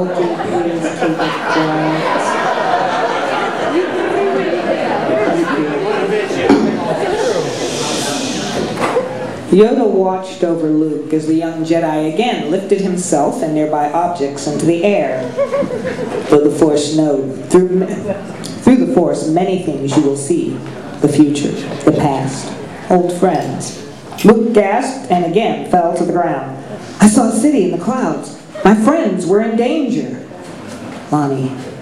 Would you please keep it quiet? Yoda watched over Luke as the young Jedi again lifted himself and nearby objects into the air. Though the Force knowed, through the Force, many things you will see. The future, the past, old friends. Luke gasped and again fell to the ground. I saw a city in the clouds. My friends were in danger. Lonnie,